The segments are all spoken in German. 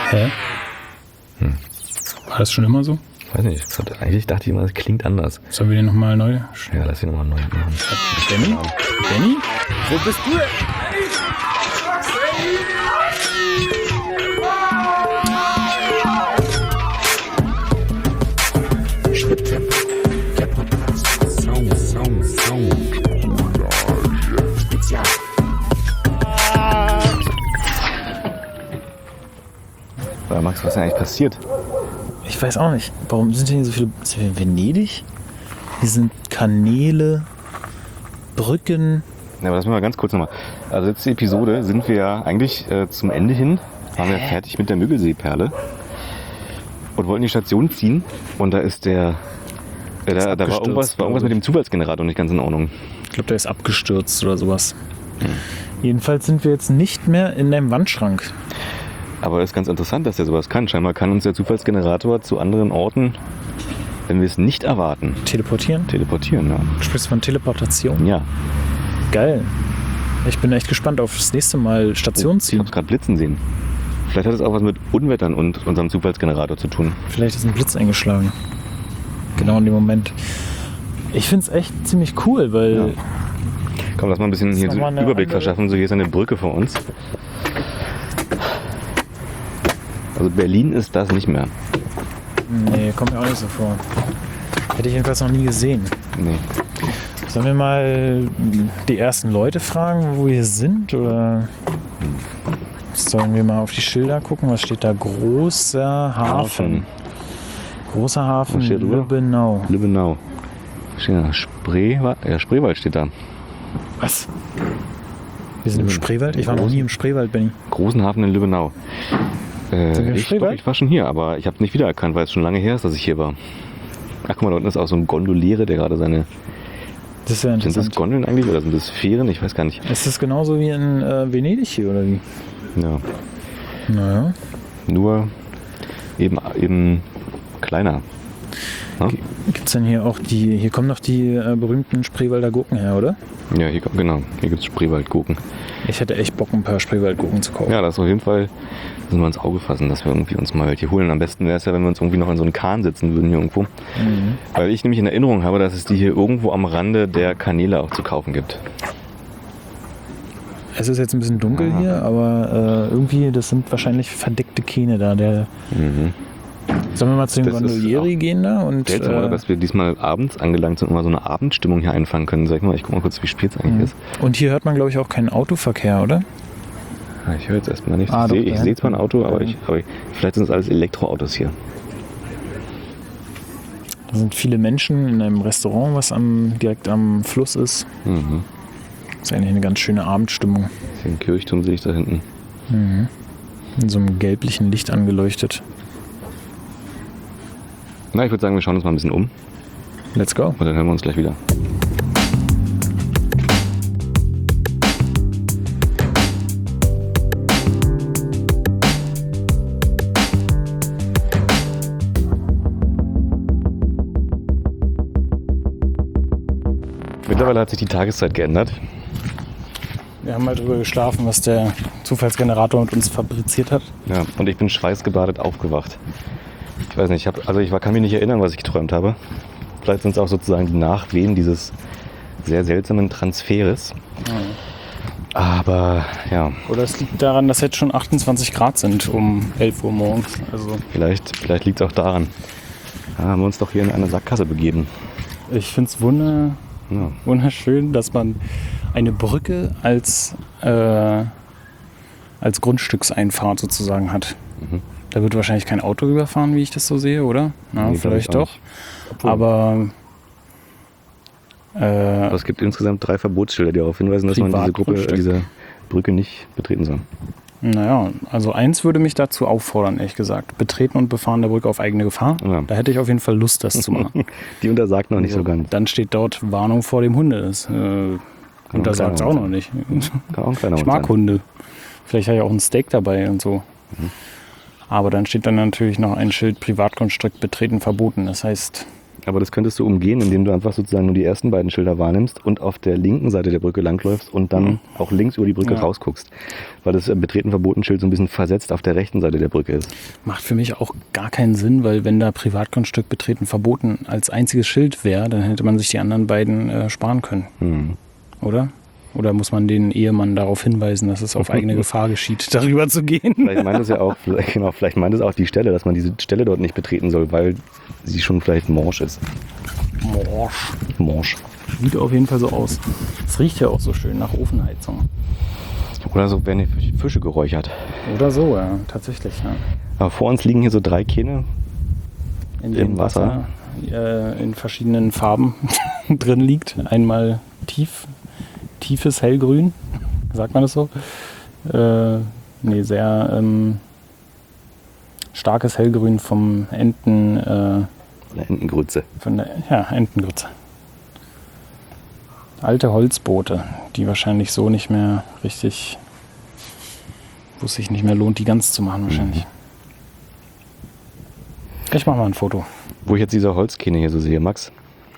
Hä? War das schon immer so? Weiß nicht, eigentlich dachte ich immer, das klingt anders. Sollen wir den nochmal neu? Ja, lass ihn nochmal neu machen. Benny? Benny? Wo bist du denn? Der Podcast. Sound. Spezial. Max, was ist denn eigentlich passiert? Ich weiß auch nicht. Warum sind hier so viele... Sind wir in Venedig? Hier sind Kanäle, Brücken. Ja, aber das machen wir ganz kurz nochmal. Also letzte Episode sind wir ja eigentlich zum Ende hin, waren wir fertig mit der Müggelsee-Perle und wollten die Station ziehen. Und da ist der... Da war irgendwas mit dem Zufallsgenerator nicht ganz in Ordnung. Ich glaube, der ist abgestürzt oder sowas. Jedenfalls sind wir jetzt nicht mehr in deinem Wandschrank. Aber es ist ganz interessant, dass der sowas kann. Scheinbar kann uns der Zufallsgenerator zu anderen Orten, wenn wir es nicht erwarten, Teleportieren? teleportieren. Ja. Du sprichst von Teleportation? Ja. Geil. Ich bin echt gespannt auf das nächste Mal Station Ich ziehen. habe es gerade blitzen sehen. Vielleicht hat es auch was mit Unwettern und unserem Zufallsgenerator zu tun. Vielleicht ist ein Blitz eingeschlagen. Genau in dem Moment. Ich finde es echt ziemlich cool, weil... Ja. Komm, lass mal ein bisschen hier so nochmal einen eine Überblick andere- verschaffen. So, hier ist eine Brücke vor uns. Also Berlin ist das nicht mehr. Nee, kommt mir auch nicht so vor. Hätte ich jedenfalls noch nie gesehen. Nee. Sollen wir mal die ersten Leute fragen, wo wir sind? Oder sollen wir mal auf die Schilder gucken? Was steht da? Großer Hafen. Großer Hafen, Was steht drüber? Lübbenau. Lübbenau. Steht da Spreewald steht da. Was? Wir sind im Spreewald? Ich war noch nie im Spreewald, Benni. Großen Hafen in Lübbenau. Sind wir im Spreewald? Ich war schon hier, aber ich habe es nicht wiedererkannt, weil es schon lange her ist, dass ich hier war. Ach, guck mal, da unten ist auch so ein Gondoliere, der gerade seine... Das ist ja Sind das interessant. Gondeln eigentlich oder sind das Fähren? Ich weiß gar nicht. Ist das genauso wie in Venedig hier, oder wie? Ja. Naja. Nur eben kleiner. Ja? Gibt es denn hier auch die... Hier kommen noch die berühmten Spreewalder Gurken her, oder? Ja, hier gibt es Spreewaldgurken. Ich hätte echt Bock, ein paar Spreewaldgurken zu kaufen. Ja, das ist auf jeden Fall, müssen wir ins Auge fassen, dass wir irgendwie uns mal welche holen. Am besten wäre es ja, wenn wir uns irgendwie noch in so einen Kahn setzen würden hier irgendwo. Weil ich nämlich in Erinnerung habe, dass es die hier irgendwo am Rande der Kanäle auch zu kaufen gibt. Es ist jetzt ein bisschen dunkel hier, aber irgendwie, das sind wahrscheinlich verdeckte Kähne da. Sollen wir mal zu den Das ist Gondolieri gehen da? Und, Seltsam, oder? Dass wir diesmal abends angelangt sind und mal so eine Abendstimmung hier einfangen können. Sag mal, ich guck mal kurz, wie spät es eigentlich ist. und hier hört man, glaube ich, auch keinen Autoverkehr, oder? Ja, ich höre jetzt erstmal nichts. Ah, doch, Ich da sehe zwar ein Auto, aber hinten. vielleicht sind es alles Elektroautos hier. Da sind viele Menschen in einem Restaurant, was direkt am Fluss ist. Mhm. Das ist eigentlich eine ganz schöne Abendstimmung. Den Kirchturm sehe ich da hinten. In so einem gelblichen Licht angeleuchtet. Na, ich würde sagen, wir schauen uns mal ein bisschen um Let's go. und dann hören wir uns gleich wieder. Mittlerweile hat sich die Tageszeit geändert. Wir haben mal drüber geschlafen, was der Zufallsgenerator mit uns fabriziert hat. Ja, und ich bin schweißgebadet aufgewacht. Ich weiß nicht, kann mich nicht erinnern, was ich geträumt habe. Vielleicht sind es auch sozusagen die Nachwehen dieses sehr seltsamen Transferes. Aber ja, Oder es liegt daran, dass jetzt schon 28 Grad sind um 11 Uhr morgens. Also vielleicht liegt es auch daran. Ja, haben wir uns doch hier in eine Sackgasse begeben. ich finde es Ja. wunderschön, dass man eine Brücke als Grundstückseinfahrt sozusagen hat. Da wird wahrscheinlich kein Auto überfahren, wie ich das so sehe, oder? Na, Nee, vielleicht glaub doch. ich auch Aber Aber es gibt insgesamt 3 Verbotsschilder, die darauf hinweisen, dass man Privatgrundstück. diese Brücke nicht betreten soll. naja, also eins würde mich dazu auffordern, ehrlich gesagt. Betreten und Befahren der Brücke auf eigene Gefahr. Ja. Da hätte ich auf jeden Fall Lust, das zu machen. Die untersagt noch nicht so ganz. Dann steht dort Warnung vor dem Hunde. Das untersagt es kleiner auch Hund noch nicht. Kann auch ein kleiner Ich Hund mag sein. Hunde. Vielleicht habe ich auch ein Steak dabei und so. Aber dann steht dann natürlich noch ein Schild Privatgrundstück betreten verboten. Das heißt, Aber das könntest du umgehen, indem du einfach sozusagen nur die ersten beiden Schilder wahrnimmst und auf der linken Seite der Brücke langläufst und dann auch links über die Brücke rausguckst. Weil das Betreten verboten Schild so ein bisschen versetzt auf der rechten Seite der Brücke ist. Macht für mich auch gar keinen Sinn, weil wenn da Privatgrundstück betreten verboten als einziges Schild wäre, dann hätte man sich die anderen beiden sparen können. Oder? Oder muss man den Ehemann darauf hinweisen, dass es auf eigene Gefahr geschieht, darüber zu gehen? Vielleicht meint es ja auch, vielleicht meint es auch die Stelle, dass man diese Stelle dort nicht betreten soll, weil sie schon vielleicht morsch ist. Morsch. Sieht auf jeden Fall so aus. Es riecht ja auch so schön nach Ofenheizung. Oder so werden die Fische geräuchert. Oder so, ja, tatsächlich. Ja. Aber vor uns liegen hier so 3 Kähne In dem Wasser in verschiedenen Farben drin liegt. Einmal tiefes Hellgrün, sagt man das so? Sehr starkes Hellgrün vom Entengrütze. Entengrütze. Alte Holzboote, die wahrscheinlich so nicht mehr richtig, wo es sich nicht mehr lohnt, die ganz zu machen wahrscheinlich. Ich mach mal ein Foto. Wo ich jetzt diese Holzkähne hier so sehe, Max.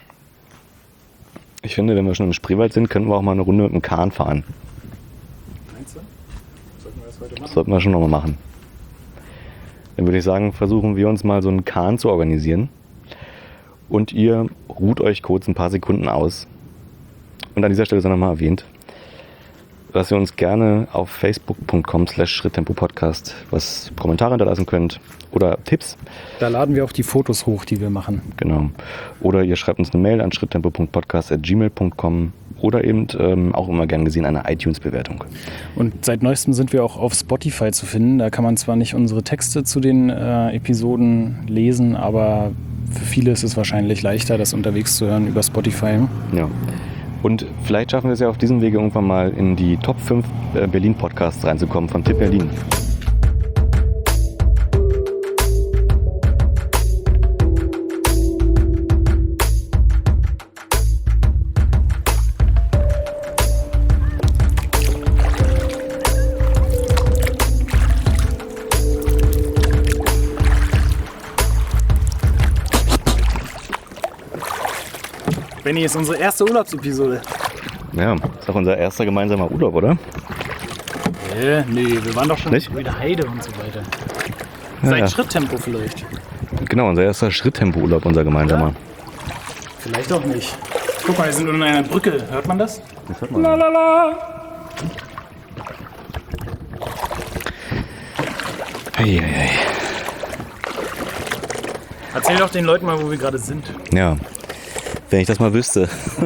Ich finde, wenn wir schon im Spreewald sind, könnten wir auch mal eine Runde mit dem Kahn fahren. Meinst du? Sollten wir das heute machen? Das sollten wir schon nochmal machen. Dann würde ich sagen, versuchen wir uns mal so einen Kahn zu organisieren. Und ihr ruht euch kurz ein paar Sekunden aus. Und an dieser Stelle sei nochmal erwähnt, dass ihr uns gerne auf facebook.com/Schritttempo-Podcast was Kommentare hinterlassen könnt oder Tipps. Da laden wir auch die Fotos hoch, die wir machen. Genau. Oder ihr schreibt uns eine Mail an schritttempo.podcast@gmail.com oder eben auch immer gern gesehen eine iTunes-Bewertung. Und seit neuestem sind wir auch auf Spotify zu finden. Da kann man zwar nicht unsere Texte zu den Episoden lesen, aber für viele ist es wahrscheinlich leichter, das unterwegs zu hören über Spotify. Ja. Und vielleicht schaffen wir es ja auf diesem Wege irgendwann mal in die Top 5 Berlin-Podcasts reinzukommen von Tipp Berlin. Benni, ist unsere erste Urlaubsepisode. Ja, ist auch unser erster gemeinsamer Urlaub, oder? Nee, wir waren doch schon Nicht? in der Heide und so weiter. Ja, Seit ja. Schritttempo vielleicht. Genau, unser erster Schritttempo-Urlaub, unser gemeinsamer. Vielleicht auch nicht. Guck mal, wir sind unter einer Brücke. Hört man das? Das hört man. Lalala. Hey. Erzähl doch den Leuten mal, wo wir gerade sind. Ja, wenn ich das mal wüsste.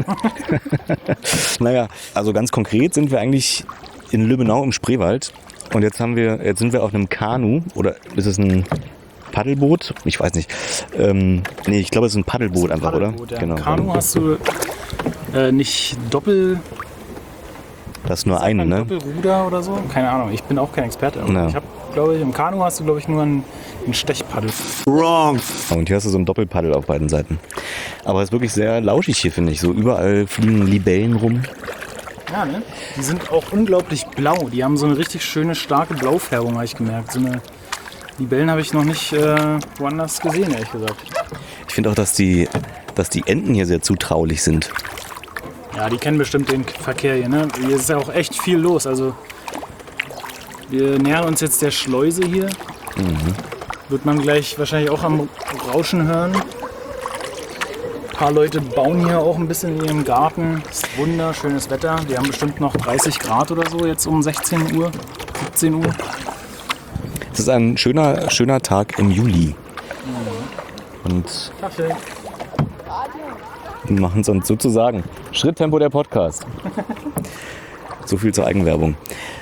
Naja, also ganz konkret sind wir eigentlich in Lübbenau im Spreewald. Und jetzt sind wir auf einem Kanu, oder ist es ein Paddelboot? Ich weiß nicht. Nee, ich glaube, es ist ein Paddelboot einfach, oder? Ja. Genau. Kanu hast du nicht Doppel... Das ist nur eine, ne? Doppelruder oder so? Keine Ahnung, ich bin auch kein Experte. Aber Ja. ich habe, glaube ich, im Kanu hast du, glaube ich, nur einen Stechpaddel. Und hier hast du so ein Doppelpaddel auf beiden Seiten. Aber es ist wirklich sehr lauschig hier, finde ich. So überall fliegen Libellen rum. Ja, ne? Die sind auch unglaublich blau. Die haben so eine richtig schöne, starke Blaufärbung, habe ich gemerkt. So eine Libellen habe ich noch nicht woanders gesehen, ehrlich gesagt. Ich finde auch, dass die Enten hier sehr zutraulich sind. Ja, die kennen bestimmt den Verkehr hier, ne? Hier ist ja auch echt viel los. Also wir nähern uns jetzt der Schleuse hier. Wird man gleich wahrscheinlich auch am Rauschen hören. Ein paar Leute bauen hier auch ein bisschen in ihrem Garten. Es ist wunderschönes Wetter. Wir haben bestimmt noch 30 Grad oder so jetzt um 16 Uhr, 17 Uhr. Es ist ein schöner Tag im Juli. Und Kaffee. wir machen es uns sozusagen. Schritttempo der Podcast. So viel zur Eigenwerbung.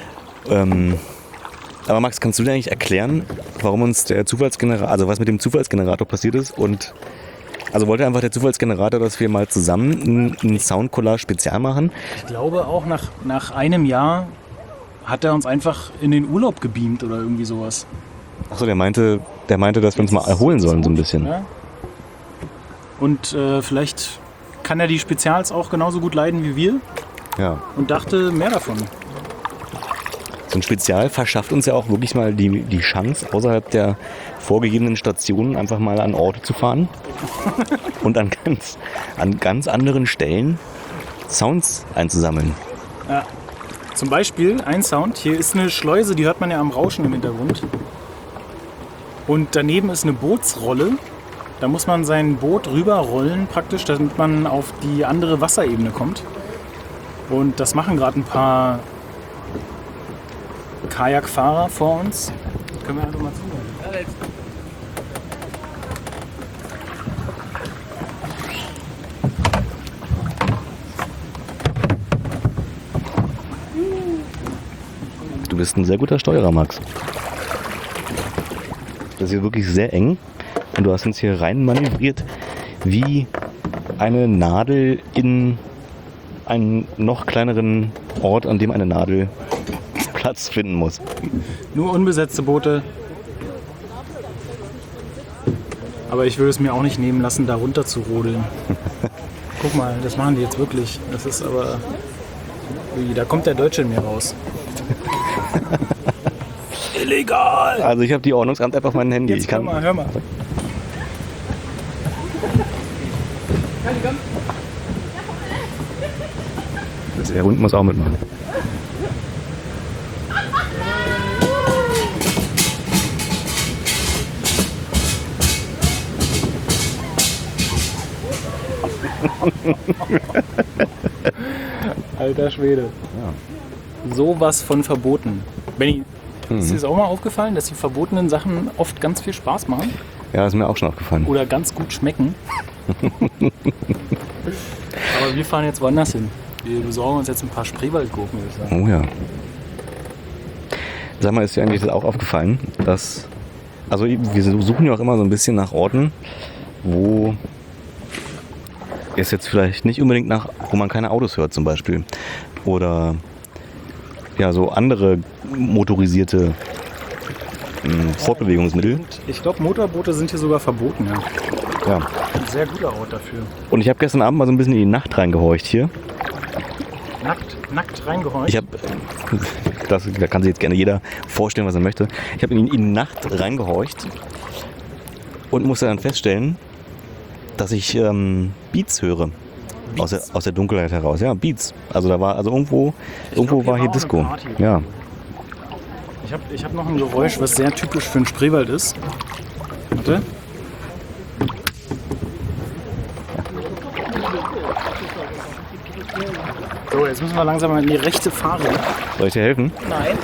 Aber Max, kannst du dir eigentlich erklären, warum uns der Zufallsgenerator, also was mit dem Zufallsgenerator passiert ist? Und also wollte einfach der Zufallsgenerator, dass wir mal zusammen ein Soundcollage-Spezial machen? Ich glaube auch nach einem Jahr hat er uns einfach in den Urlaub gebeamt oder irgendwie sowas. Achso, der meinte, dass wir uns mal erholen sollen so ein bisschen. Ja. Und vielleicht kann er die Spezials auch genauso gut leiden wie wir Ja. und dachte mehr davon. So ein Spezial verschafft uns ja auch wirklich mal die Chance, außerhalb der vorgegebenen Stationen einfach mal an Orte zu fahren und an ganz anderen Stellen Sounds einzusammeln. Ja. Zum Beispiel ein Sound. Hier ist eine Schleuse, die hört man ja am Rauschen im Hintergrund. Und daneben ist eine Bootsrolle. Da muss man sein Boot rüberrollen praktisch, damit man auf die andere Wasserebene kommt. Und das machen gerade ein paar Kajakfahrer vor uns. Können wir einfach mal zuhören. Du bist ein sehr guter Steuerer, Max. Das ist hier wirklich sehr eng und du hast uns hier rein manövriert wie eine Nadel in einen noch kleineren Ort, an dem eine Nadel Platz finden muss. Nur unbesetzte Boote. Aber ich würde es mir auch nicht nehmen lassen, da runter zu rodeln. Guck mal, das machen die jetzt wirklich. Das ist aber... Ui, da kommt der Deutsche in mir raus. Illegal! Also ich habe die Ordnungsamt auf meinem Handy. Jetzt hör mal. Der Hund muss auch mitmachen. Alter Schwede. Ja. Sowas von verboten. Benni, ist dir das auch mal aufgefallen, dass die verbotenen Sachen oft ganz viel Spaß machen? Ja, ist mir auch schon aufgefallen. Oder ganz gut schmecken? Aber wir fahren jetzt woanders hin. Wir besorgen uns jetzt ein paar Spreewaldgurken, würde ich sagen. Oh ja. Sag mal, ist dir eigentlich das auch aufgefallen, dass... Also wir suchen ja auch immer so ein bisschen nach Orten, wo es jetzt vielleicht nicht unbedingt wo man keine Autos hört zum Beispiel. Oder ja, so andere motorisierte Fortbewegungsmittel. Und ich glaube, Motorboote sind hier sogar verboten, ja. Ja. Ein sehr guter Ort dafür. Und ich habe gestern Abend mal so ein bisschen in die Nacht reingehorcht hier. Nackt reingehorcht? Ich habe, da kann sich jetzt gerne jeder vorstellen, was er möchte. Ich habe in die Nacht reingehorcht und musste dann feststellen, dass ich Beats höre. Beats? Aus der Dunkelheit heraus. Ja, Beats. Also da war, irgendwo war hier Disco. Ja. Ich hab noch ein Geräusch, was sehr typisch für einen Spreewald ist. Warte. So, jetzt müssen wir langsam mal in die rechte Fahre. Soll ich dir helfen? Nein.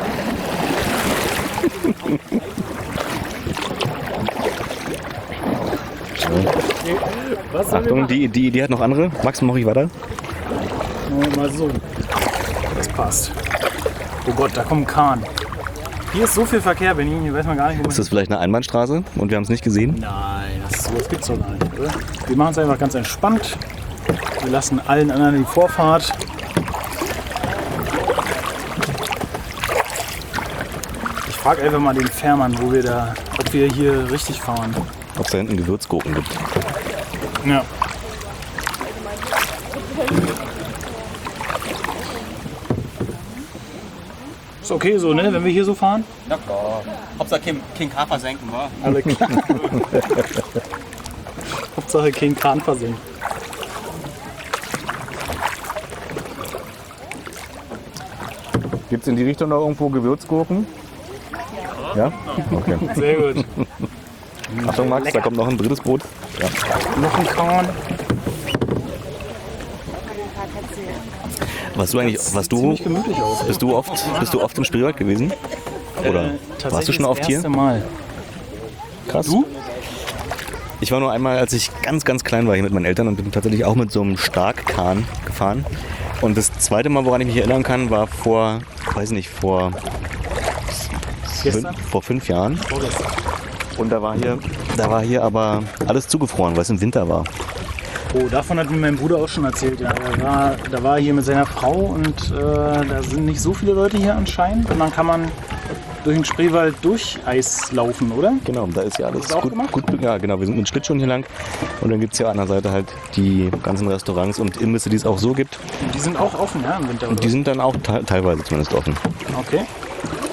Was soll Achtung, die Idee hat noch andere. Max, mach ich weiter? Mal so. Das passt. Oh Gott, da kommt ein Kahn. Hier ist so viel Verkehr, Benni. Hier weiß man gar nicht, wo man... Ist das vielleicht eine Einbahnstraße und wir haben es nicht gesehen? Nein, sowas gibt's doch gar nicht, oder? Wir machen es einfach ganz entspannt. Wir lassen allen anderen die Vorfahrt. Ich frage einfach mal den Fährmann, ob wir hier richtig fahren. Ob es da hinten Gewürzgurken gibt. Ja. Ist okay so, ne, wenn wir hier so fahren? Ja klar. Hauptsache kein K versenken, wa? Alle klar. Hauptsache kein Kahn versenken. Gibt es in die Richtung noch irgendwo Gewürzgurken? Ja? Okay. Sehr gut. Achtung Max, da kommt noch ein drittes Boot. Ja. Noch ein Kahn. Ziemlich gemütlich aus. Bist du oft im Spreewald gewesen? Oder warst du schon oft hier? Das erste Mal. Krass. Du? Ich war nur einmal, als ich ganz, ganz klein war hier mit meinen Eltern und bin tatsächlich auch mit so einem Starkkahn gefahren. Und das zweite Mal, woran ich mich erinnern kann, war vor 5 Jahren. Vorgestern. Und da war hier aber alles zugefroren, weil es im Winter war. Oh, davon hat mir mein Bruder auch schon erzählt. Ja. Da war er hier mit seiner Frau und da sind nicht so viele Leute hier anscheinend. Und dann kann man durch den Spreewald durch Eis laufen, oder? Genau, da ist ja alles Hast du auch gemacht? gut. Ja, genau, wir sind mit Schlittschuhen hier lang. Und dann gibt es ja an der Seite halt die ganzen Restaurants und Imbisse, die es auch so gibt. Und die sind auch offen, ja, im Winter, Und oder? die sind dann auch teilweise zumindest offen. Okay.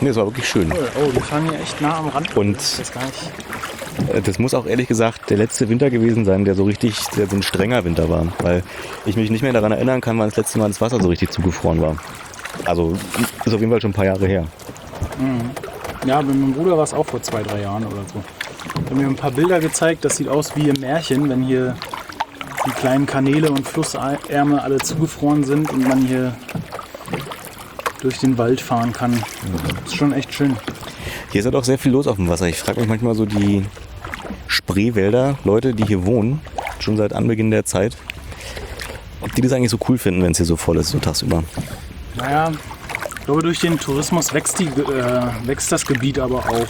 Nee, es war wirklich schön. Oh, die fahren hier echt nah am Rand. Und Das ist gar nicht. das muss auch ehrlich gesagt der letzte Winter gewesen sein, der so ein strenger Winter war. Weil ich mich nicht mehr daran erinnern kann, wann das letzte Mal das Wasser so richtig zugefroren war. Also ist auf jeden Fall schon ein paar Jahre her. Ja, bei meinem Bruder war es auch vor 2-3 Jahren oder so. Ich habe mir ein paar Bilder gezeigt, das sieht aus wie im Märchen, wenn hier die kleinen Kanäle und Flussärme alle zugefroren sind und man hier durch den Wald fahren kann. Das ist schon echt schön. Hier ist halt auch sehr viel los auf dem Wasser. Ich frage mich manchmal so die Spreewälder, Leute, die hier wohnen, schon seit Anbeginn der Zeit, ob die das eigentlich so cool finden, wenn es hier so voll ist, so tagsüber. Naja, ich glaube, durch den Tourismus wächst das Gebiet aber auch.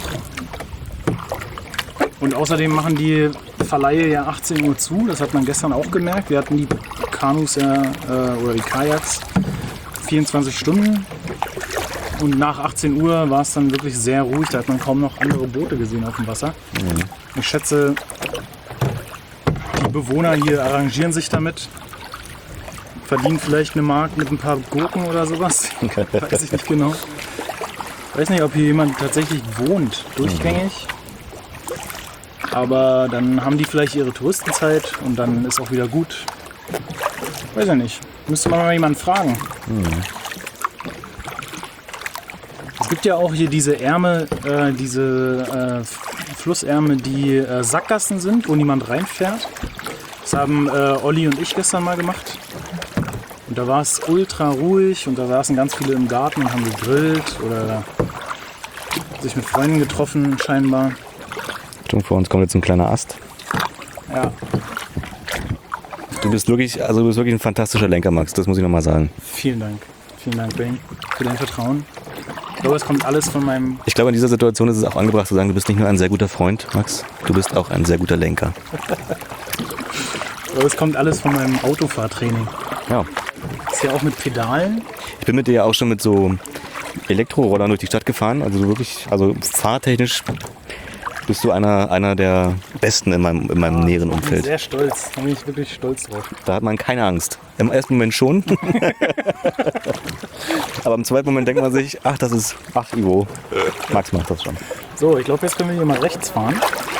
Und außerdem machen die Verleihe ja 18 Uhr zu. Das hat man gestern auch gemerkt. Wir hatten die Kanus oder die Kajaks 24 Stunden. Und nach 18 Uhr war es dann wirklich sehr ruhig. Da hat man kaum noch andere Boote gesehen auf dem Wasser. Ich schätze, die Bewohner hier arrangieren sich damit. Verdienen vielleicht eine Mark mit ein paar Gurken oder sowas. Weiß ich nicht genau. Weiß nicht, ob hier jemand tatsächlich wohnt, durchgängig. Aber dann haben die vielleicht ihre Touristenzeit und dann ist auch wieder gut. Weiß ich nicht. Müsste man mal jemanden fragen. Es gibt ja auch hier diese Ärme, Flussärme, die Sackgassen sind, wo niemand reinfährt. Das haben Olli und ich gestern mal gemacht. Und da war es ultra ruhig und da saßen ganz viele im Garten und haben gegrillt oder sich mit Freunden getroffen scheinbar. Vor uns kommt jetzt ein kleiner Ast. Ja, Du bist wirklich ein fantastischer Lenker, Max. Das muss ich nochmal sagen. vielen Dank. Vielen Dank, Bane, für dein Vertrauen. Ich glaube, es kommt alles von meinem... Ich glaube, in dieser Situation ist es auch angebracht zu sagen, du bist nicht nur ein sehr guter Freund, Max. Du bist auch ein sehr guter Lenker. Es kommt alles von meinem Autofahrtraining. Ja. Ist ja auch mit Pedalen. Ich bin mit dir ja auch schon mit so Elektrorollern durch die Stadt gefahren. Also fahrtechnisch bist du einer der Besten in meinem näheren Ich bin Umfeld. sehr stolz. Da bin ich wirklich stolz drauf. Da hat man keine Angst. Im ersten Moment schon. Aber im zweiten Moment denkt man sich, ach Ivo. Max macht das schon. So, ich glaube, jetzt können wir hier mal rechts fahren.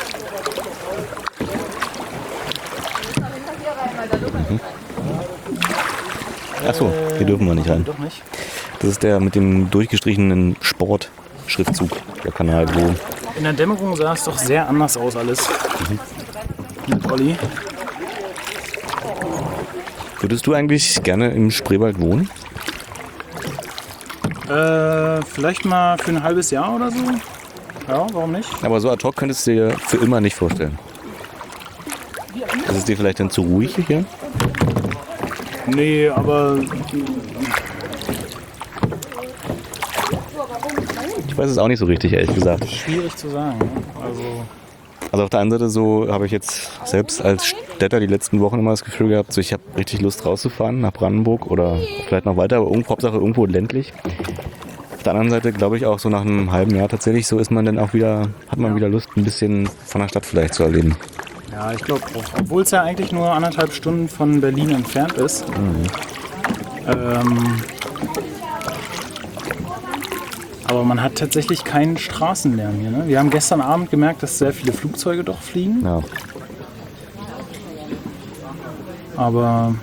Achso, hier dürfen wir nicht rein. Doch nicht. Das ist der mit dem durchgestrichenen Sportschriftzug, der Kanal, wo... In der Dämmerung sah es doch sehr anders aus alles. Mit Olli. Würdest du eigentlich gerne im Spreewald wohnen? Vielleicht mal für ein halbes Jahr oder so. Ja, warum nicht? Aber so ad hoc könntest du dir für immer nicht vorstellen. Ist es dir vielleicht dann zu ruhig hier? Nee, aber Ich weiß es auch nicht so richtig, ehrlich gesagt. schwierig zu sagen. Ne? Also auf der einen Seite so habe ich jetzt selbst als Städter die letzten Wochen immer das Gefühl gehabt, so ich habe richtig Lust rauszufahren nach Brandenburg oder vielleicht noch weiter, aber Hauptsache irgendwo ländlich. Auf der anderen Seite glaube ich auch so nach einem halben Jahr tatsächlich, so ist man dann auch wieder, hat man wieder Lust, ein bisschen von der Stadt vielleicht zu erleben. ja, ich glaube auch. Obwohl es ja eigentlich nur 1,5 Stunden von Berlin entfernt ist. Aber man hat tatsächlich keinen Straßenlärm hier. Ne? Wir haben gestern Abend gemerkt, dass sehr viele Flugzeuge doch fliegen. Ja. Aber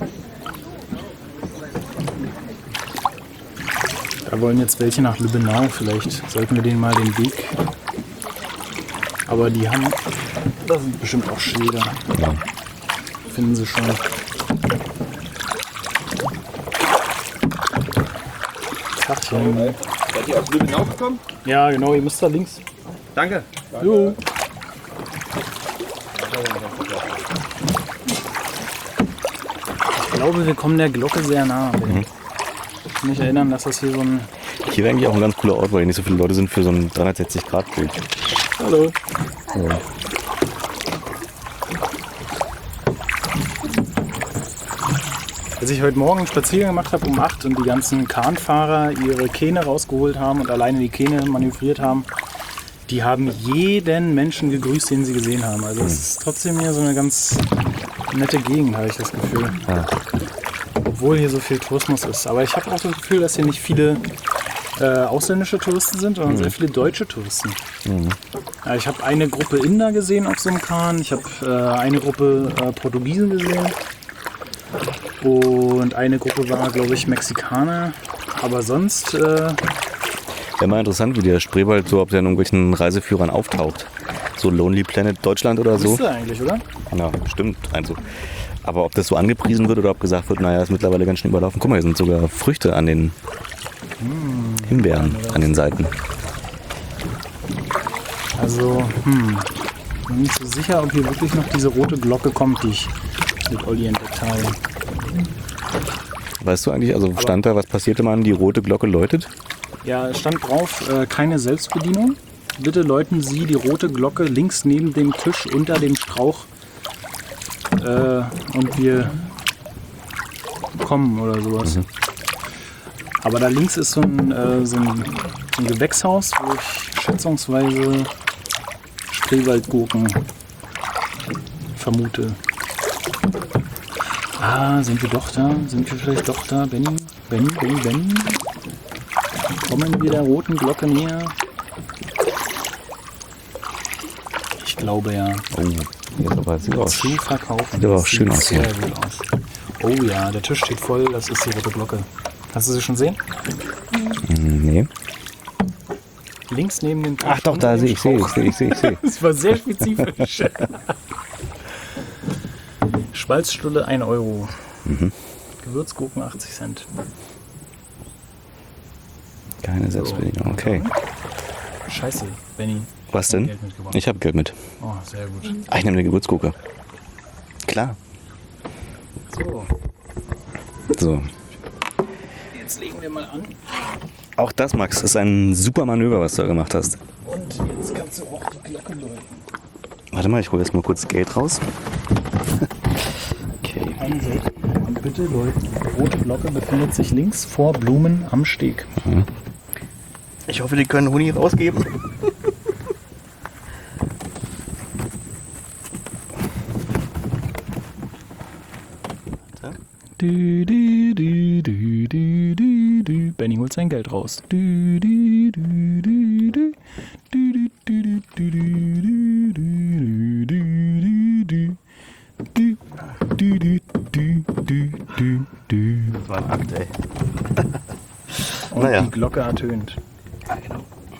da wollen jetzt welche nach Lübbenau. Vielleicht sollten wir denen mal den Weg. Aber die haben, da sind bestimmt auch Schilder. Ja. Finden sie schon. Tachchen. Seid ihr aus Lübbenau gekommen? Ja, genau, ihr müsst da links. Danke. Jo. Ich glaube, wir kommen der Glocke sehr nah. Ich kann mich erinnern, dass das hier so ein... Hier wäre eigentlich auch ein ganz cooler Ort, weil hier nicht so viele Leute sind für so ein 360-Grad-Bild. Hallo. Ja. Als ich heute Morgen einen Spaziergang gemacht habe um 8 und die ganzen Kahnfahrer ihre Kähne rausgeholt haben und alleine die Kähne manövriert haben, die haben jeden Menschen gegrüßt, den sie gesehen haben. Also es ist trotzdem hier so eine ganz nette Gegend, habe ich das Gefühl. Ja. Obwohl hier so viel Tourismus ist. Aber ich habe auch das Gefühl, dass hier nicht viele ausländische Touristen sind, sondern sehr viele deutsche Touristen. Ja, ich habe eine Gruppe Inder gesehen auf so einem Kahn, ich habe eine Gruppe Portugiesen gesehen und eine Gruppe war, glaube ich, Mexikaner. Aber sonst, Wäre mal interessant, wie der Spreewald so, ob der in irgendwelchen Reiseführern auftaucht. So Lonely Planet Deutschland oder so. müsste eigentlich, oder? Ja, stimmt. Also. Aber ob das so angepriesen wird oder ob gesagt wird, naja, ist mittlerweile ganz schön überlaufen. Guck mal, hier sind sogar Früchte an den Himbeeren an den Seiten. Also, bin nicht so sicher, ob hier wirklich noch diese rote Glocke kommt, die ich mit Olli entdeckt habe. Weißt du eigentlich, also stand da, was passierte, man die rote Glocke läutet? Ja, es stand drauf, keine Selbstbedienung. Bitte läuten Sie die rote Glocke links neben dem Tisch unter dem Strauch und wir kommen oder sowas. Aber da links ist so ein Gewächshaus, wo ich schätzungsweise Spreewaldgurken vermute. Ah, sind wir doch da? Sind wir vielleicht doch da? Benny? Kommen wir der roten Glocke näher? Ich glaube ja. Oh, jetzt aber sieht auch, Zu verkaufen. sieht aber auch schön aus hier. Sehr gut aus. Oh ja, der Tisch steht voll. Das ist die rote Glocke. Kannst du sie schon sehen? Nee. Links neben dem Tisch. Ach doch, da sehe ich. Das war sehr spezifisch. Schmalzstulle 1 Euro. Gewürzgurken 80 Cent. Keine Selbstbedienung, okay. Scheiße, Benny. Was denn? Geld mitgebracht. Ich habe Geld mit. Oh, sehr gut. Ah, ich nehme eine Gewürzgurke. Klar. So, So. jetzt legen wir mal an. Auch das, Max, ist ein super Manöver, was du da gemacht hast. Und jetzt kannst du auch die Glocke läuten. Warte mal, ich hole jetzt mal kurz Geld raus. Okay. Einsetzen. Und bitte läuten. Die rote Glocke befindet sich links vor Blumen am Steg. Ich hoffe, die können Huni rausgeben. Benny holt sein Geld raus. Das war ein Akt, ey. Und Naja. die Glocke ertönt. Ja, genau.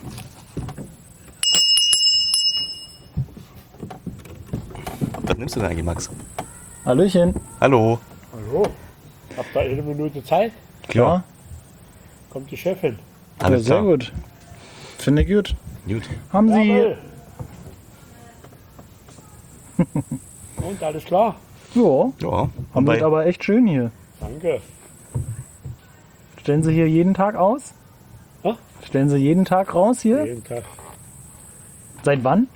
Was nimmst du denn eigentlich, Max? Hallöchen. Hallo. Hallo, habt ihr eine Minute Zeit? Klar. Kommt die Chefin. Ja, Alles sehr klar. gut. Finde ich gut. Gut. Haben Sie... Jawohl. Und alles klar? Ja, Ja. haben wir aber echt schön hier. Danke. Stellen Sie hier jeden Tag aus? Hä? Stellen Sie jeden Tag raus hier? Jeden Tag. Seit wann?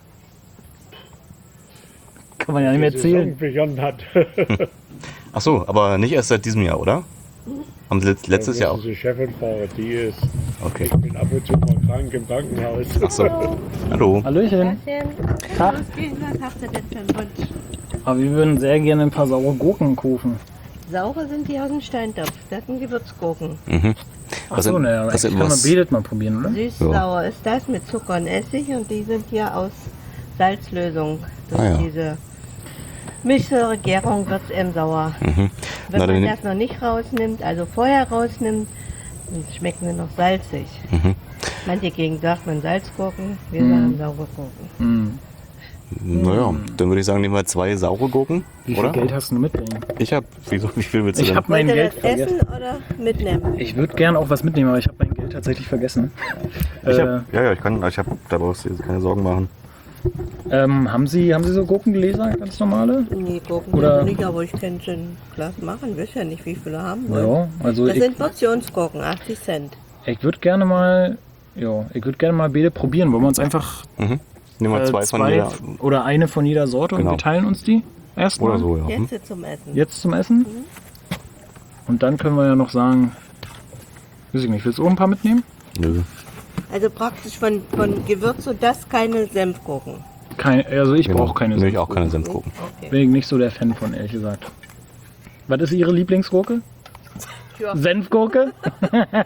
Kann man ja nicht mehr Die zählen. Saison begonnen hat. Ach so, aber nicht erst seit diesem Jahr, oder? Haben Sie letztes Jahr auch? Die Chefin fragen, die ist. Okay. Ich bin ab und zu mal krank im Krankenhaus. Ach so. Hallo. Hallöchen. Tag. Was hast du denn für einen Wunsch? Aber wir würden sehr gerne ein paar saure Gurken kaufen. Saure sind die aus dem Steintopf. Das sind Gewürzgurken. Achso, naja, was kann man Bedet mal probieren, oder? Süß-sauer ist das mit Zucker und Essig und die sind hier aus Salzlösung. Durch Ah, ja. diese mittlere Gärung wird es eben sauer. Wenn Na, man dann- das noch nicht rausnimmt, also vorher rausnimmt, dann schmecken sie noch salzig. Manche Gegend sagt man Salzgurken, wir sagen saure Gurken. Naja, dann würde ich sagen, nehmen wir 2 saure Gurken, Wie viel oder? Geld hast du mitnehmen? Ich habe, wieso, wie viel willst du Ich denn? habe mein Wollt ihr Geld das vergessen. essen oder mitnehmen? Ich würde gerne auch was mitnehmen, aber ich habe mein Geld tatsächlich vergessen. Ich hab, ich habe, da brauchst du jetzt keine Sorgen machen. Haben Sie so Gurkengläser, ganz normale? Nee, Gurken Oder- nicht, aber ich kann schon ein Glas machen. Wisst ja nicht, wie viele haben wollen. Ja, also Das ich sind Portionsgurken, 80 Cent. würde gerne mal, Beete probieren. Wollen wir uns einfach Nehmen wir 2 von jeder. oder eine von jeder Sorte und Genau. wir teilen uns die erstmal. Oder so, ja. Jetzt zum Essen. Jetzt zum Essen. Und dann können wir ja noch sagen, weiß ich nicht, willst du auch ein paar mitnehmen? Nö. Also praktisch von Gewürz und das keine Senfgurken. Also ich Genau. brauche keine Nö, ich Senfgurke. auch keine Senfgurken. Okay. Bin ich nicht so der Fan von, ehrlich gesagt. Was ist Ihre Lieblingsgurke? Ja. Senfgurke?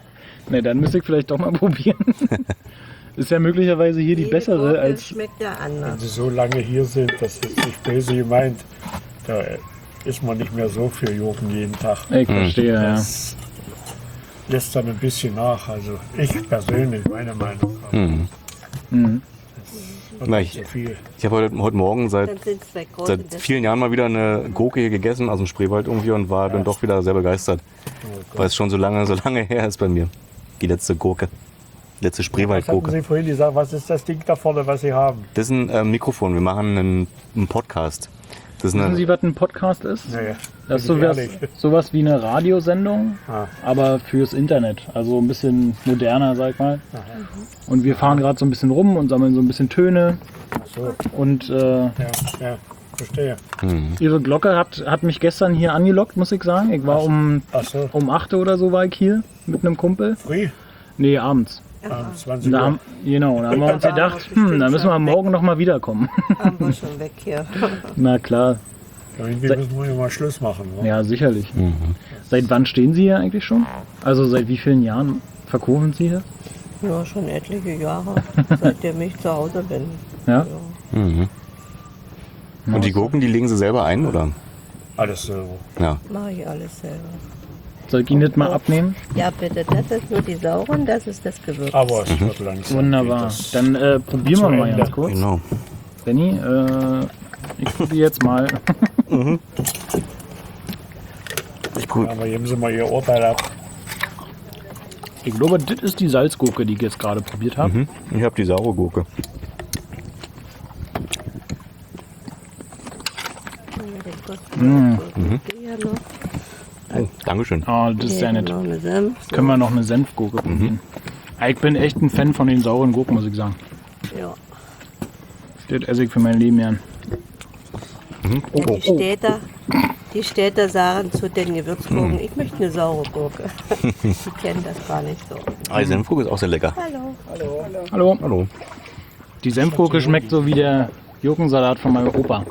Ne, dann müsste ich vielleicht doch mal probieren. Ist ja möglicherweise hier die Jede bessere Gurke als... schmeckt ja Wenn anders. Sie so lange hier sind, das ist nicht böse gemeint. Da isst man nicht mehr so viel Gurken jeden Tag. Ich verstehe, ja. Das lässt dann ein bisschen nach. Also ich persönlich, meine Meinung. Mhm. Na, Nicht so viel. Ich habe heute Morgen Dann sind zwei große. seit vielen Jahren mal wieder eine Gurke hier gegessen aus dem Spreewald irgendwie und war dann doch wieder sehr begeistert. Weil es schon so lange her ist bei mir. Die letzte Gurke. Letzte Was hatten Spreewaldgurke. Sie vorhin gesagt? Was ist das Ding da vorne, was Sie haben? Das ist ein Mikrofon. Wir machen einen Podcast. Das ist Wissen eine, Sie, was ein Podcast ist? Naja, Das ist bin ich sowas, ehrlich. sowas wie eine Radiosendung, Ah. aber fürs Internet. Also ein bisschen moderner, sag ich mal. Und wir fahren gerade so ein bisschen rum und sammeln so ein bisschen Töne. So, Und ja, verstehe. Ihre Glocke hat mich gestern hier angelockt, muss ich sagen. Ich war um Ach so, 8 oder so war ich hier mit einem Kumpel. früh, Nee, abends. 20 Und da Uhr. haben, genau, da haben wir uns gedacht, da müssen wir morgen noch mal wiederkommen. Haben wir schon weg hier. Na klar, Irgendwie müssen wir ja mal Schluss machen. Ne? ja sicherlich. Seit wann stehen Sie hier eigentlich schon? Also seit wie vielen Jahren verkaufen Sie hier? Ja, schon etliche Jahre, seitdem ich zu Hause bin. Ja? und die Gurken, die legen Sie selber ein, oder? Alles so. Ja. Mache ich alles selber. Soll ich Ihnen das mal abnehmen? Ja, bitte, das ist nur die sauren, das ist das Gewürz. Aber es wird langsam. Wunderbar. geht das Dann probieren wir zu mal Ende. ganz kurz. Genau. Benni, ich probiere jetzt mal. Aber geben Sie mal Ihr Urteil ab. Ich glaube, das ist die Salzgurke, die ich jetzt gerade probiert habe. Ich habe die saure Gurke. Hier noch. Oh, Dankeschön. Oh, das ist sehr Hier nett. noch eine Senf. Können wir noch eine Senfgurke probieren? Ich bin echt ein Fan von den sauren Gurken, muss ich sagen. Ja. Das esse ich für mein Leben gern. Die Städter sagen zu den Gewürzgurken, ich möchte eine saure Gurke. Die kennen das gar nicht so. Die Senfgurke ist auch sehr lecker. Hallo. Hallo. Die Senfgurke schmeckt so wie der Gurkensalat von meinem Opa.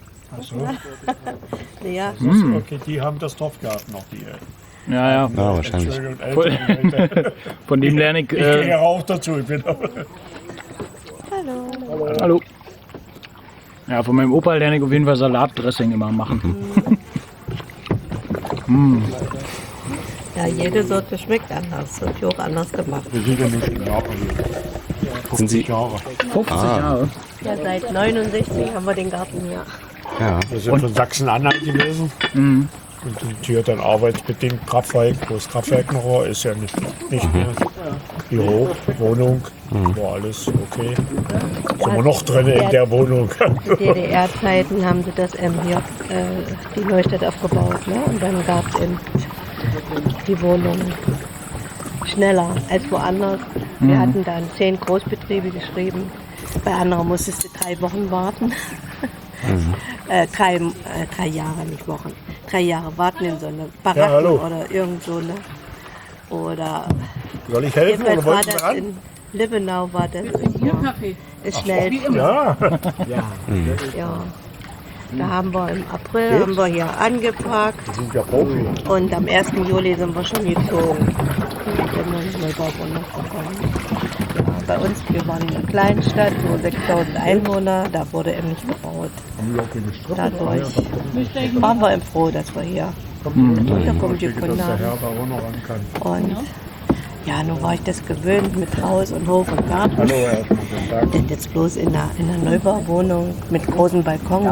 Ja, Okay, die haben das Dorf gehabt noch, die Ja, ja. Ja, wahrscheinlich. schönen älteren Leute. Von dem lerne ich. Ich gehöre auch dazu. Ich bin Hallo. Ja, von meinem Opa lerne ich auf jeden Fall Salatdressing immer machen. ja, jede Sorte schmeckt anders. Wird ja auch anders gemacht. wir sind ja nicht in Japan. Sind Sie? Jahre. 50 Jahre. Ja, seit 69 haben wir den Garten hier. Ja. Wir sind von Sachsen-Anhalt gewesen. Und sind hier dann arbeitsbedingt Kraftwerk, wo das Kraftwerk noch war, ist ja nicht mehr. Büro, Wohnung, war alles okay. Sind wir noch drin in der Wohnung. DDR-Zeiten haben sie das hier, die Neustadt aufgebaut. Ne? Und dann gab es die Wohnungen schneller als woanders. Wir hatten dann 10 Großbetriebe geschrieben. Bei anderen musstest du 3 Wochen warten. 3 Jahre, nicht Wochen. 3 Jahre warten in so einer Baracken hallo. oder irgend so eine. Oder Soll ich helfen jedenfalls oder war wollten Sie das ran? in Liebenau war das ist schnell. Ja, Ja. Da haben wir im April haben wir hier angepackt wir sind ja Profi. und am 1. Juli sind wir schon gezogen. Sind wir in Neubauwohnung gekommen. Ja, bei uns, wir waren in einer kleinen Stadt, nur 6000 Einwohner, da wurde eben nicht gebaut. Dadurch waren wir eben froh, dass wir hier Unterkunft gefunden Der haben. Herr da auch noch ran kann. Und ja, nun war ich das gewöhnt mit Haus und Hof und Garten. Hallo, erstmal guten Tag. Denn jetzt bloß in einer Neubauwohnung mit großem Balkon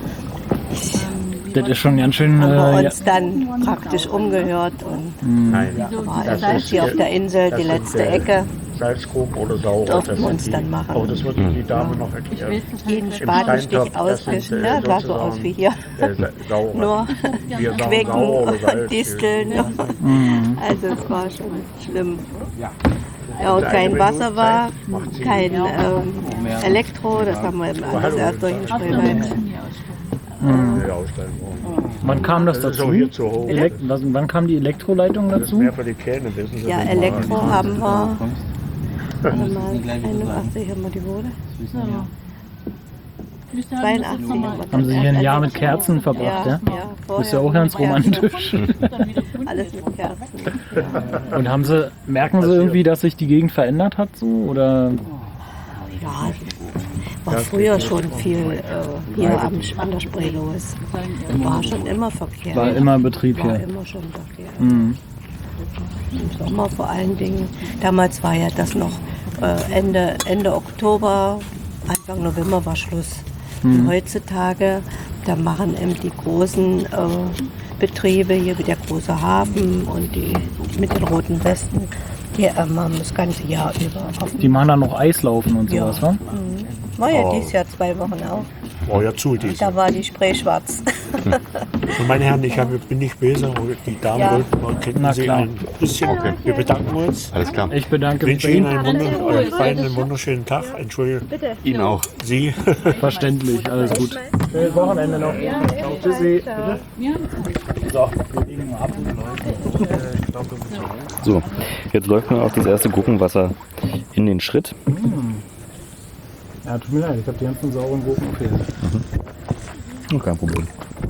Das ist schon ganz schön. haben wir Ja. uns dann praktisch umgehört und Nein, war jetzt hier auf der Insel die letzte Ecke. Salzgurken oder saure. Durften das wir uns sind dann machen. Oh, das wird Ihnen die Dame noch erklären. Jeden Spatenstich auswischen, ne? Sah so aus wie hier. Saure. Nur Wir sagen Quecken sauer oder und Salz. Disteln. Also es war schon schlimm. Ja, und kein Wasser war, kein Elektro, das haben wir eben alles erst durch den Spreewald. Nee, aussteigen wollen. Wann kam das Das ist auch dazu? hier zu hoch. Wann kam die Elektroleitung Das ist dazu? mehr für die Kähne, wissen Sie. Ja, Elektro haben wir. Warte mal, 81 haben wir die Wohle. 82 haben wir Haben Sie das hier ein erst Jahr mit erlebt. Kerzen verbracht, ja? Ja, Das ist ja auch ganz vorher romantisch. Alles mit Kerzen. Und merken Sie irgendwie, dass sich die Gegend verändert hat so? Oder Ja, war früher schon viel hier an der Spree los. War schon immer Verkehr. war immer Betrieb War hier? immer schon Verkehr. Mhm. Im Sommer vor allen Dingen. Damals war ja das noch Ende Oktober, Anfang November war Schluss. Und heutzutage, da machen eben die großen Betriebe, hier wie der große Hafen und die mit den roten Westen, die haben das ganze Jahr über offen. Die machen dann noch Eislaufen und Ja. sowas, wa? War ja dieses Jahr 2 Wochen auch. War ja zu, dies. Da war die Spree schwarz. Und meine Herren, bin nicht böse, aber die Damen Ja. wollten mal, könnten Na Sie klar. ein bisschen, wir bedanken uns. Alles klar. Ich bedanke mich Wünsche bei Ihnen Ihnen. einen wunderschönen Tag. Entschuldigung, Ihnen auch. Sie. Verständlich, alles gut. Schönes Wochenende noch. Tschüssi. So, wir legen mal ab. So, jetzt läuft man auf das erste Gurkenwasser in den Schritt. Ja, tut mir leid, ich habe die ganzen sauren Gurken gefehlt. Oh, kein Problem.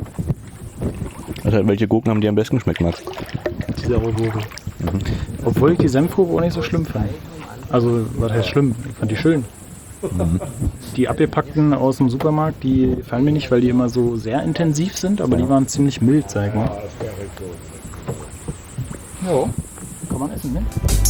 Also, welche Gurken haben dir am besten geschmeckt, Max? Die saure Gurke. Obwohl ich die Senfgurke auch nicht so schlimm fand. Also, was heißt schlimm? Ich fand die schön. Die abgepackten aus dem Supermarkt, die gefallen mir nicht, weil die immer so sehr intensiv sind, aber die waren ziemlich mild, sag ich mal. Ja, kann man essen, ne?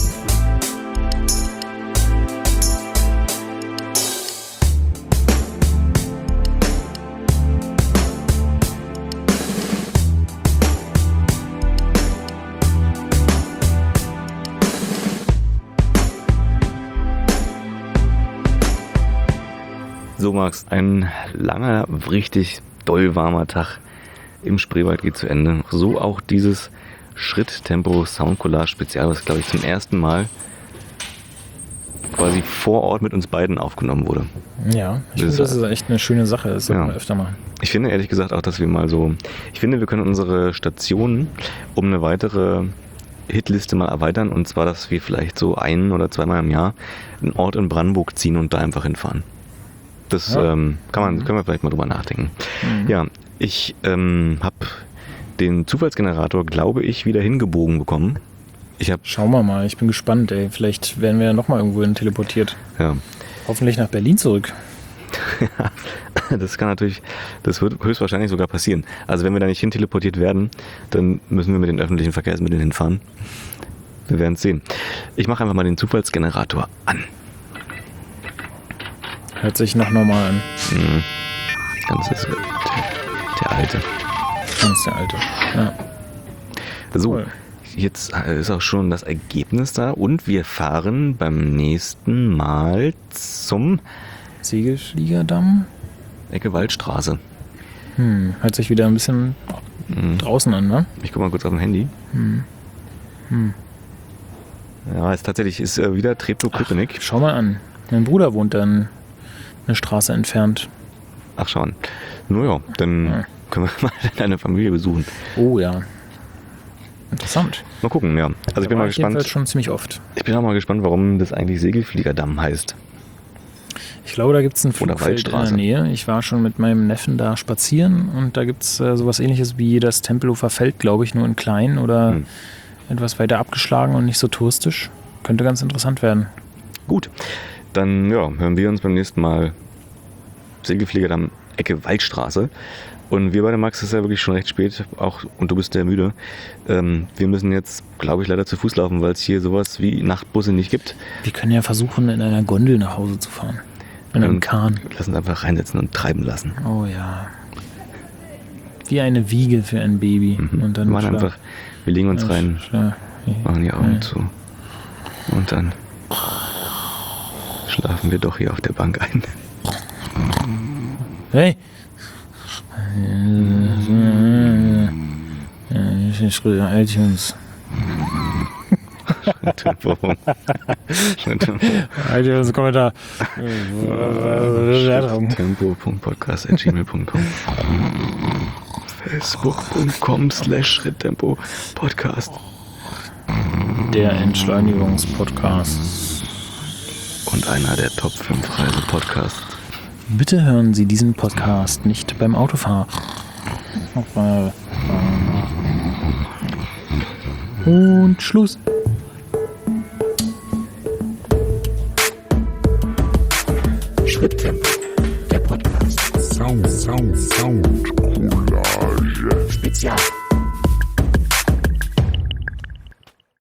So, Max, ein langer, richtig doll warmer Tag im Spreewald geht zu Ende. So auch dieses Schritt-Tempo-Soundcollage-Spezial, was, glaube ich, zum ersten Mal quasi vor Ort mit uns beiden aufgenommen wurde. Ja, ich finde, das ist echt eine schöne Sache. Das sollten Ja. wir öfter machen. Ich finde ehrlich gesagt auch, dass wir mal so... Ich finde, wir können unsere Stationen um eine weitere Hitliste mal erweitern. Und zwar, dass wir vielleicht so 1- oder 2-mal im Jahr einen Ort in Brandenburg ziehen und da einfach hinfahren. Das können wir vielleicht mal drüber nachdenken. Ja, ich habe den Zufallsgenerator, glaube ich, wieder hingebogen bekommen. Schauen wir mal, ich bin gespannt, ey. Vielleicht werden wir ja nochmal irgendwo hin teleportiert. Ja, Hoffentlich nach Berlin zurück. das wird höchstwahrscheinlich sogar passieren. Also wenn wir da nicht hin teleportiert werden, dann müssen wir mit den öffentlichen Verkehrsmitteln hinfahren. Wir werden es sehen. Ich mache einfach mal den Zufallsgenerator an. Hört sich noch normal an. Das ist der alte. Ganz der Alte. Ja. So, Cool. jetzt ist auch schon das Ergebnis da und wir fahren beim nächsten Mal zum Segelfliegerdamm. Ecke Waldstraße. Hört sich wieder ein bisschen draußen an, ne? Ich guck mal kurz auf dem Handy. Ja, es tatsächlich ist wieder Treptow-Köpenick. Schau mal an. Mein Bruder wohnt dann eine Straße entfernt. Ach, schauen. Naja, dann können wir mal deine Familie besuchen. Oh ja. Interessant. Mal gucken, ja. Also ich bin mal Jedenfalls gespannt. schon ziemlich oft. Ich bin auch mal gespannt, warum das eigentlich Segelfliegerdamm heißt. Ich glaube, da gibt es ein Oder Flugfeld in der Waldstraße. Nähe. Ich war schon mit meinem Neffen da spazieren und da gibt es sowas ähnliches wie das Tempelhofer Feld, glaube ich, nur in klein oder etwas weiter abgeschlagen und nicht so touristisch. Könnte ganz interessant werden. Gut, dann ja, hören wir uns beim nächsten Mal Segelfliegerdamm Ecke Waldstraße. Und wir beide, Max, ist ja wirklich schon recht spät, auch und du bist sehr müde. Wir müssen jetzt, glaube ich, leider zu Fuß laufen, weil es hier sowas wie Nachtbusse nicht gibt. Wir können ja versuchen, in einer Gondel nach Hause zu fahren. In einem Kahn. Lass uns einfach reinsetzen und treiben lassen. Oh ja. Wie eine Wiege für ein Baby. Und dann Wir machen einfach, wir legen uns rein, machen die Augen Ja. zu. Und dann schlafen wir doch hier auf der Bank ein. Hey! Ich schreibe iTunes. iTunes Kommentar. Tempo.podcast@gmail.com Facebook.com/Schritttempo-Podcast Der Entschleunigungspodcast. und einer der Top 5 Reise-Podcasts Bitte hören Sie diesen Podcast nicht beim Autofahren. Und Schluss. Schritttempo, der Podcast. Sound, Collage. Spezial.